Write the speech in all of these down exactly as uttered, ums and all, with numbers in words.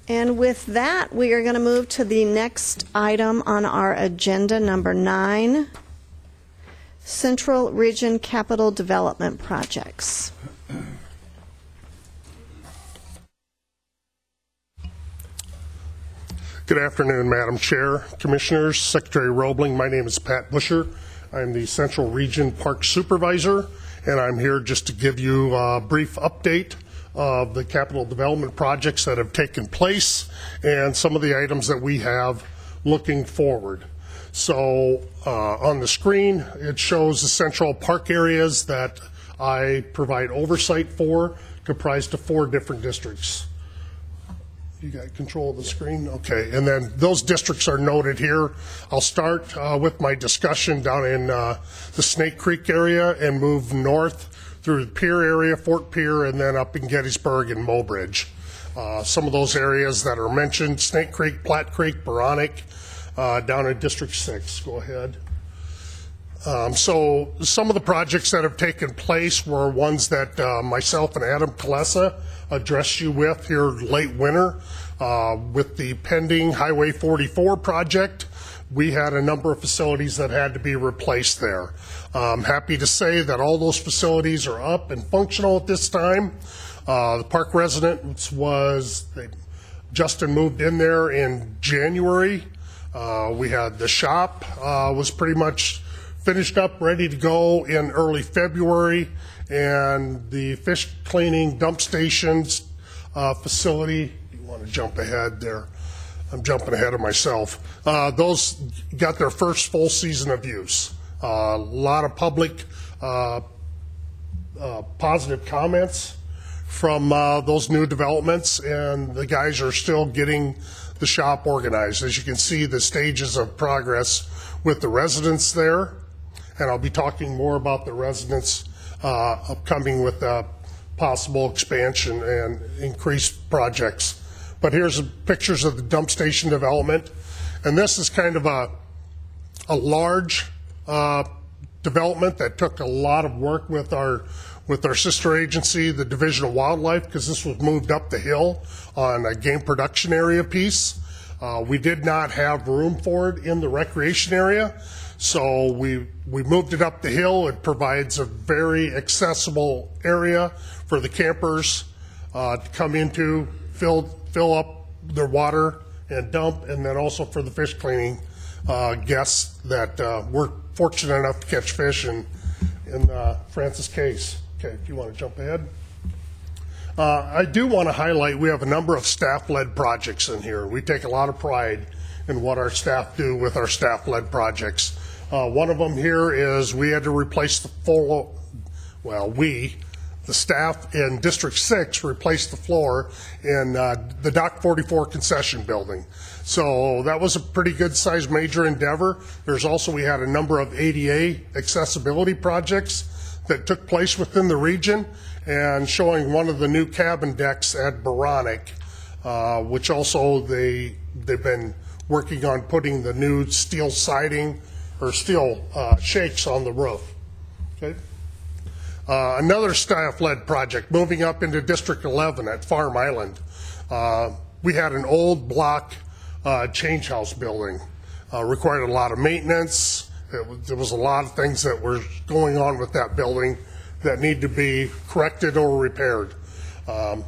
And with that, we are going to move to the next item on our agenda, number nine, Central Region Capital Development Projects. Good afternoon, Madam Chair, Commissioners, Secretary Roebling. My name is Pat Busher. I'm the Central Region Park Supervisor, and I'm here just to give you a brief update of the capital development projects that have taken place and some of the items that we have looking forward. So uh, on the screen, it shows the central park areas that I provide oversight for, comprised of four different districts. You got control of the screen? Okay, and then those districts are noted here. I'll start uh, with my discussion down in uh, the Snake Creek area and move north through the Pier area, Fort Pier, and then up in Gettysburg and Mobridge. Uh, some of those areas that are mentioned, Snake Creek, Platte Creek, Beranek, uh, down in District six. Go ahead. Um, so some of the projects that have taken place were ones that uh, myself and Adam Kalesa addressed you with here late winter. Uh, with the pending Highway forty-four project, we had a number of facilities that had to be replaced there. I'm happy to say that all those facilities are up and functional at this time. Uh, the park residence was, they, Justin moved in there in January. Uh, we had the shop uh, was pretty much finished up, ready to go in early February, and the fish cleaning dump stations uh, facility, you want to jump ahead there, I'm jumping ahead of myself, uh, those got their first full season of use. Uh, a lot of public uh, uh, positive comments from uh, those new developments, and the guys are still getting the shop organized. As you can see, the stages of progress with the residents there, and I'll be talking more about the residents uh, upcoming with uh, possible expansion and increased projects. But here's pictures of the dump station development, and this is kind of a, a large uh, development that took a lot of work with our with our sister agency, the Division of Wildlife, because this was moved up the hill on a game production area piece. Uh, we did not have room for it in the recreation area, so we we moved it up the hill. It provides a very accessible area for the campers uh, to come into, fill fill up their water and dump, and then also for the fish cleaning uh, guests that uh, were fortunate enough to catch fish in in uh, Francis Case. Okay, if you want to jump ahead. Uh, I do want to highlight we have a number of staff-led projects in here. We take a lot of pride in what our staff do with our staff-led projects. Uh, one of them here is we had to replace the full, well, we, the staff in District six, replaced the floor in uh, the Dock forty-four concession building. So that was a pretty good-sized major endeavor. There's also, we had a number of A D A accessibility projects that took place within the region, and showing one of the new cabin decks at Beranek, uh, which also they, they've been working on putting the new steel siding or steel uh, shakes on the roof. Okay. Uh, another staff-led project, moving up into District eleven at Farm Island. Uh, we had an old block uh, change house building, uh, required a lot of maintenance. It was, there was a lot of things that were going on with that building that need to be corrected or repaired. Um,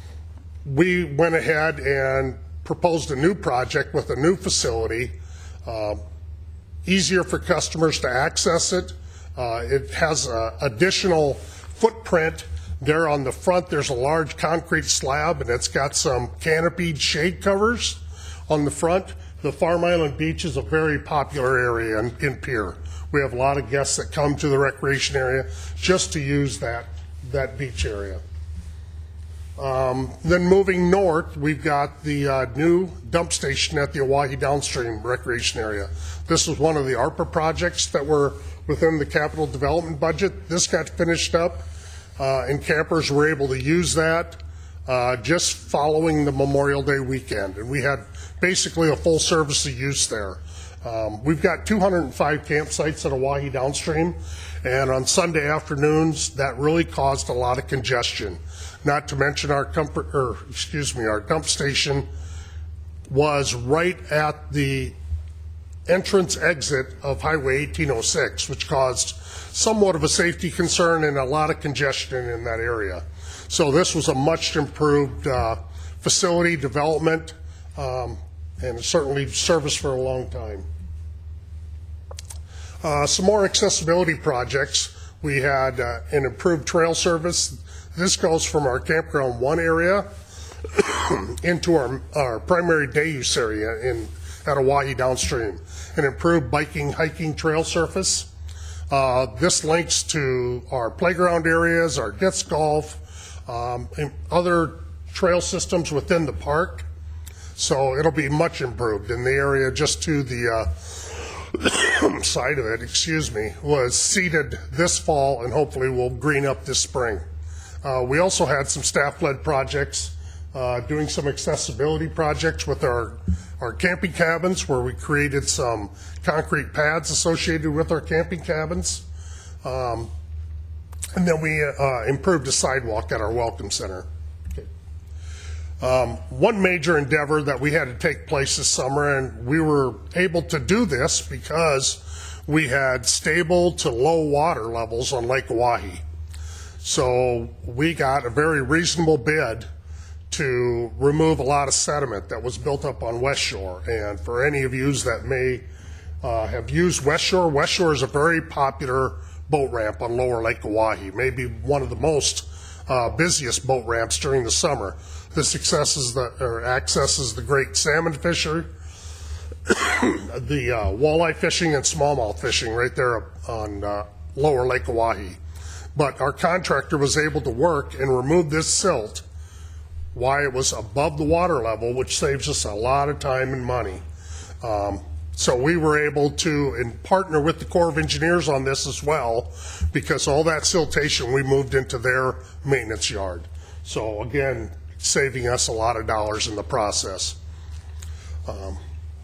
we went ahead and proposed a new project with a new facility, uh, easier for customers to access it. Uh, it has an additional footprint there on the front. There's a large concrete slab, and it's got some canopied shade covers on the front. The Farm Island Beach is a very popular area in, in Pier. We have a lot of guests that come to the recreation area just to use that, that beach area. Um, then moving north, we've got the uh, new dump station at the Oahe Downstream recreation area. This was one of the ARPA projects that were within the capital development budget. This got finished up, uh, and campers were able to use that uh, just following the Memorial Day weekend. And we had basically a full service of use there. Um, we've got two hundred five campsites at Oahe Downstream, and on Sunday afternoons, that really caused a lot of congestion. Not to mention our comfort, or excuse me, our dump station was right at the entrance exit of Highway eighteen oh six, which caused somewhat of a safety concern and a lot of congestion in that area. So this was a much improved uh, facility development, um, and certainly service for a long time. Uh, some more accessibility projects. We had uh, an improved trail service. This goes from our Campground One area into our, our primary day use area in at Oahe downstream. An improved biking, hiking trail surface. Uh, this links to our playground areas, our disc golf, um, and other trail systems within the park. So it'll be much improved. In the area just to the uh, side of it, excuse me, was seeded this fall and hopefully will green up this spring. Uh, we also had some staff-led projects, uh, doing some accessibility projects with our, our camping cabins, where we created some concrete pads associated with our camping cabins. Um, and then we uh, improved the sidewalk at our Welcome Center. Okay. Um, one major endeavor that we had to take place this summer, and we were able to do this because we had stable to low water levels on Lake Oahe. So we got a very reasonable bid to remove a lot of sediment that was built up on West Shore. And for any of you that may uh, have used West Shore, West Shore is a very popular boat ramp on lower Lake Oahe, maybe one of the most uh, busiest boat ramps during the summer. This accesses the, or accesses the great salmon fishery, the uh, walleye fishing and smallmouth fishing right there on uh, lower Lake Oahe. But our contractor was able to work and remove this silt while it was above the water level, which saves us a lot of time and money. Um, so we were able to and partner with the Corps of Engineers on this as well, because all that siltation we moved into their maintenance yard. So again, saving us a lot of dollars in the process. Um,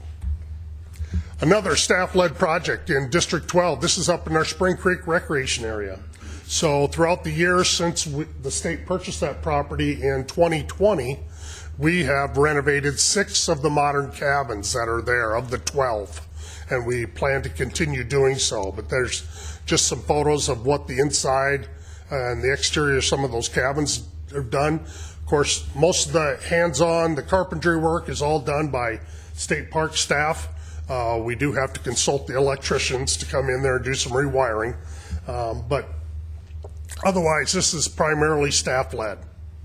another staff-led project in District twelve, this is up in our Spring Creek Recreation area. So throughout the years since we, the state purchased that property in twenty twenty, we have renovated six of the modern cabins that are there of the twelve, and we plan to continue doing so. But there's just some photos of what the inside and the exterior of some of those cabins have done. Of course, most of the hands-on, the carpentry work is all done by state park staff. Uh, we do have to consult the electricians to come in there and do some rewiring, um, but otherwise, this is primarily staff-led.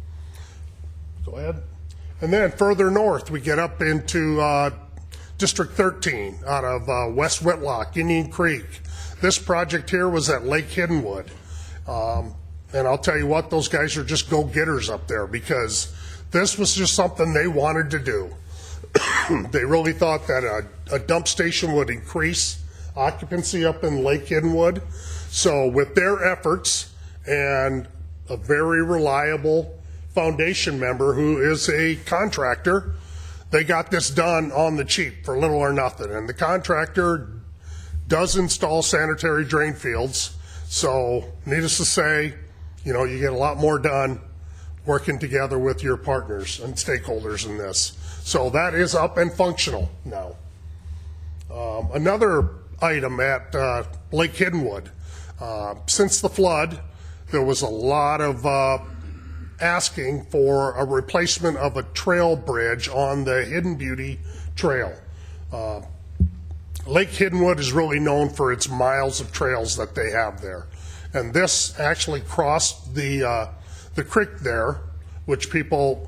Go ahead. And then further north, we get up into uh, District thirteen out of uh, West Whitlock, Indian Creek. This project here was at Lake Hiddenwood. Um, and I'll tell you what, those guys are just go-getters up there, because this was just something they wanted to do. They really thought that a, a dump station would increase occupancy up in Lake Hiddenwood. So with their efforts, and a very reliable foundation member who is a contractor, they got this done on the cheap for little or nothing. And the contractor does install sanitary drain fields. So needless to say, you know, you get a lot more done working together with your partners and stakeholders in this. So that is up and functional now. Um, another item at uh, Lake Hiddenwood, uh, since the flood, there was a lot of uh, asking for a replacement of a trail bridge on the Hidden Beauty Trail. Uh, Lake Hiddenwood is really known for its miles of trails that they have there. And this actually crossed the, uh, the creek there, which people,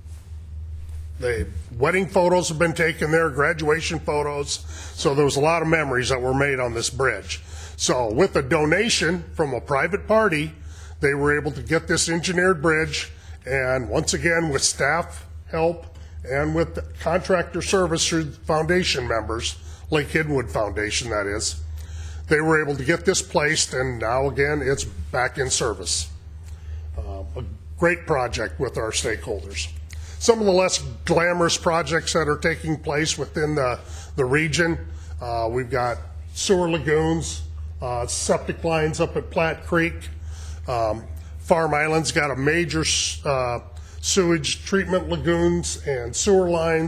they, wedding photos have been taken there, graduation photos. So there was a lot of memories that were made on this bridge. So with a donation from a private party, they were able to get this engineered bridge, and once again, with staff help and with the contractor service through foundation members, Lake Hiddenwood Foundation that is, they were able to get this placed, and now again, it's back in service. Uh, a great project with our stakeholders. Some of the less glamorous projects that are taking place within the, the region, uh, we've got sewer lagoons, uh, septic lines up at Platte Creek. Um, Farm Island's got a major uh, sewage treatment lagoons and sewer lines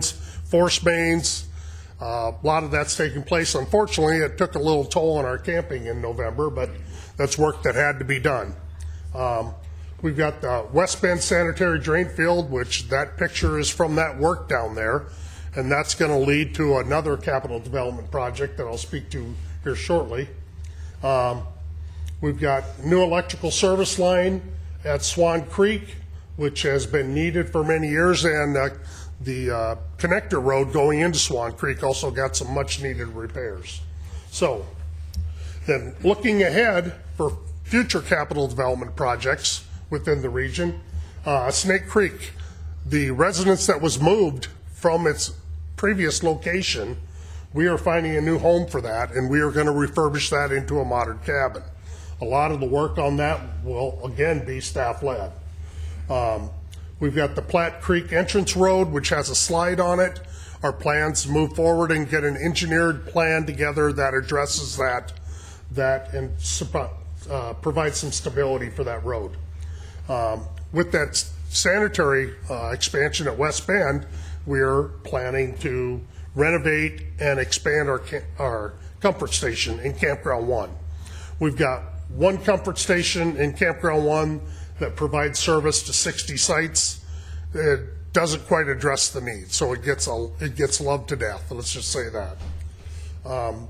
force mains. Uh, a lot of that's taking place. Unfortunately, it took a little toll on our camping in November, but that's work that had to be done. Um, we've got the West Bend Sanitary Drain Field, which that picture is from that work down there, and that's going to lead to another capital development project that I'll speak to here shortly. Um, we've got new electrical service line at Swan Creek, which has been needed for many years, and uh, the uh, connector road going into Swan Creek also got some much needed repairs. So then looking ahead for future capital development projects within the region, uh, Snake Creek, the residence that was moved from its previous location, we are finding a new home for that, and we are going to refurbish that into a modern cabin. A lot of the work on that will again be staff led. Um, we've got the Platte Creek entrance road, which has a slide on it. Our plans to move forward and get an engineered plan together that addresses that, that and uh, provides some stability for that road. Um, with that sanitary uh, expansion at West Bend, we're planning to renovate and expand our, our comfort station in Campground One. We've got one comfort station in Campground One that provides service to sixty sites. It doesn't quite address the need, so it gets a, it gets loved to death. Let's just say that. Um,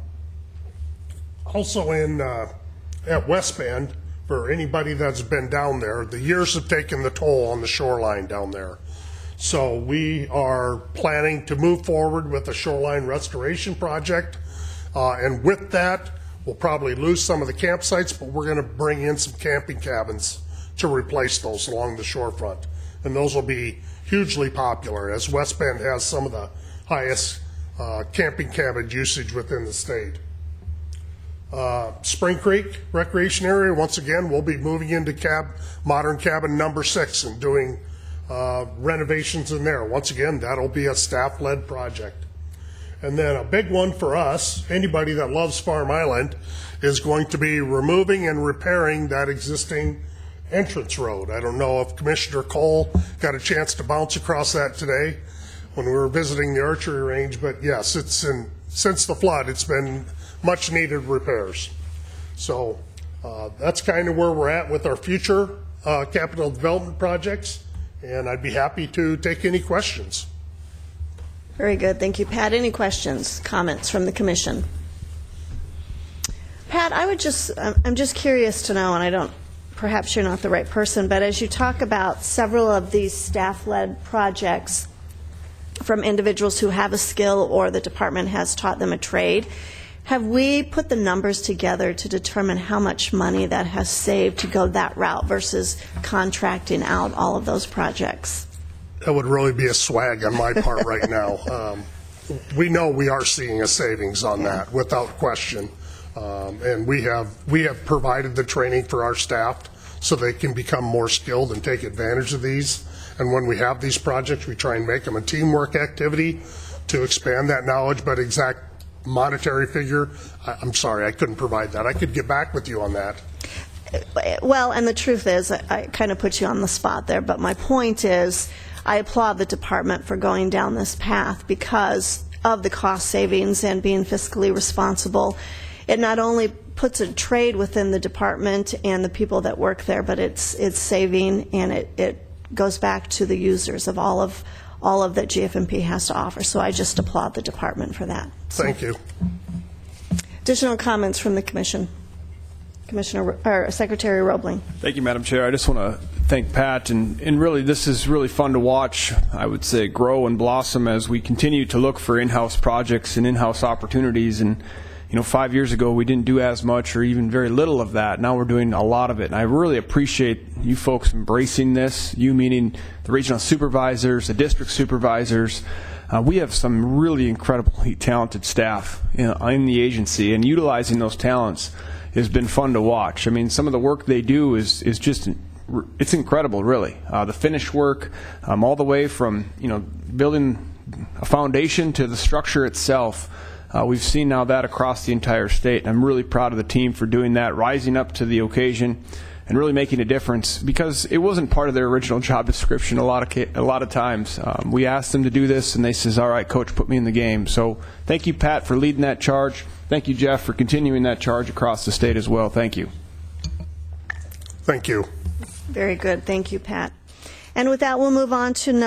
also in uh, at West Bend, for anybody that's been down there, the years have taken the toll on the shoreline down there. So we are planning to move forward with a shoreline restoration project, uh, and with that, we'll probably lose some of the campsites, but we're going to bring in some camping cabins to replace those along the shorefront. And those will be hugely popular, as West Bend has some of the highest uh, camping cabin usage within the state. Uh, Spring Creek Recreation Area, once again, we'll be moving into cab, modern cabin number six and doing uh, renovations in there. Once again, that'll be a staff-led project. And then a big one for us, anybody that loves Farm Island, is going to be removing and repairing that existing entrance road. I don't know if Commissioner Cole got a chance to bounce across that today when we were visiting the archery range, but yes, it's in, since the flood, it's been much needed repairs. So uh, that's kind of where we're at with our future uh, capital development projects, and I'd be happy to take any questions. Very good. Thank you, Pat. Any questions, comments from the commission? Pat, I would just, I'm just curious to know, and I don't, perhaps you're not the right person, but as you talk about several of these staff-led projects from individuals who have a skill or the department has taught them a trade, have we put the numbers together to determine how much money that has saved to go that route versus contracting out all of those projects? That would really be a swag on my part right now. Um, we know we are seeing a savings on that without question. Um, and we have we have provided the training for our staff so they can become more skilled and take advantage of these. And when we have these projects, we try and make them a teamwork activity to expand that knowledge. But exact monetary figure, I, I'm sorry, I couldn't provide that. I could get back with you on that. Well, and the truth is, I, I kind of put you on the spot there, but my point is, I applaud the department for going down this path because of the cost savings and being fiscally responsible. It not only puts a trade within the department and the people that work there, but it's it's saving, and it, it goes back to the users of all of all of that G F M P has to offer. So I just applaud the department for that. So, thank you. Additional comments from the commission. Commissioner or Secretary Roebling. Thank you, Madam Chair. I just want to thank Pat, and, and really this is really fun to watch, I would say, grow and blossom as we continue to look for in-house projects and in-house opportunities. And you know, five years ago we didn't do as much or even very little of that. Now we're doing a lot of it, and I really appreciate you folks embracing this, you meaning the regional supervisors, the district supervisors. Uh, we have some really incredibly talented staff in, in the agency, and utilizing those talents has been fun to watch. I mean, some of the work they do is is just, it's incredible, really. Uh, the finish work, um, all the way from, you know, building a foundation to the structure itself. Uh, we've seen now that across the entire state, and I'm really proud of the team for doing that, rising up to the occasion, and really making a difference, because it wasn't part of their original job description a lot of ca- a lot of times. Um, we asked them to do this, and they says, all right, Coach, put me in the game. So thank you, Pat, for leading that charge. Thank you, Jeff, for continuing that charge across the state as well. Thank you. Thank you. Very good. Thank you, Pat. And with that, we'll move on to number